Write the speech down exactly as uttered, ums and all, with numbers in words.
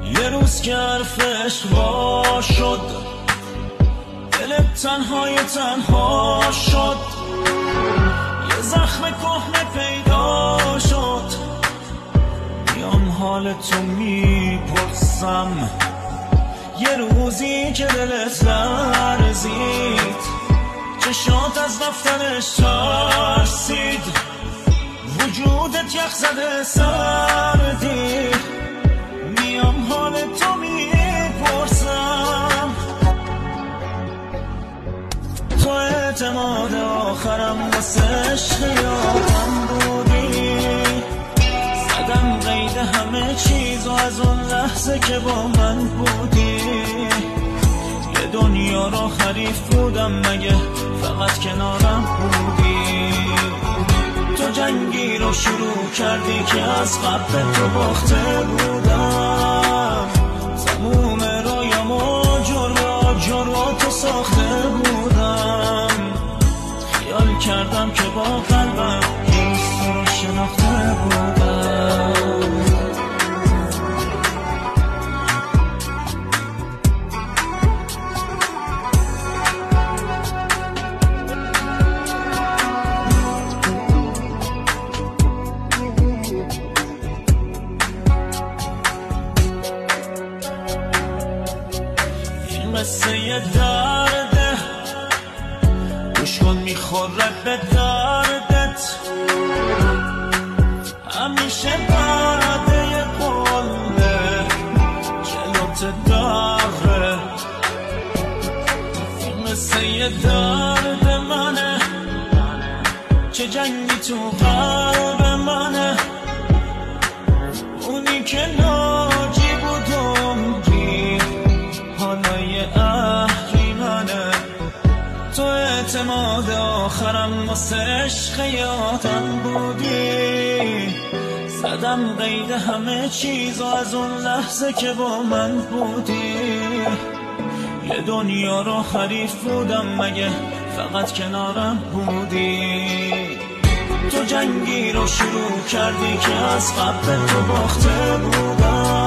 یه روز که حرفش وا شد، دلت تنهای تنها شد، یه زخم کهنه پیدا شد. میام حالتو میپرسم، یه روزی که دلت لرزید، چشات از رفتنش ترسید، وجودت یخ زده سردی. میام حالتو میپرسم، تو اعتماد آخرم واسه عشق یادم بودی. زدم قید همه چیز و از اون لحظه که با من بودی، یه دنیا رو حریف بودم مگه فقط کنارم بودی. تو جنگی رو شروع کردی که از قبل تو باخته بودم، تموم رویامو جروا جروا تو ساخته بودم. خیال کردم که با قلبم یه روز تو رو شناخته بودم. قصه یه درده، گوش کن میخوره به دردت. همیشه برده یه قله جلوت داره. این قصه یه درد منه، چه جنگی تو قلب منه. اونی که ناجی بود عمری حالا یه اهریمنه. تو اعتماد آخرم واسه عشق یادم بودی. زدم قید همه چیز و از اون لحظه که با من بودی، یه دنیا رو حریف بودم مگه فقط کنارم بودی. تو جنگی رو شروع کردی که از قبل تو باخته بودم،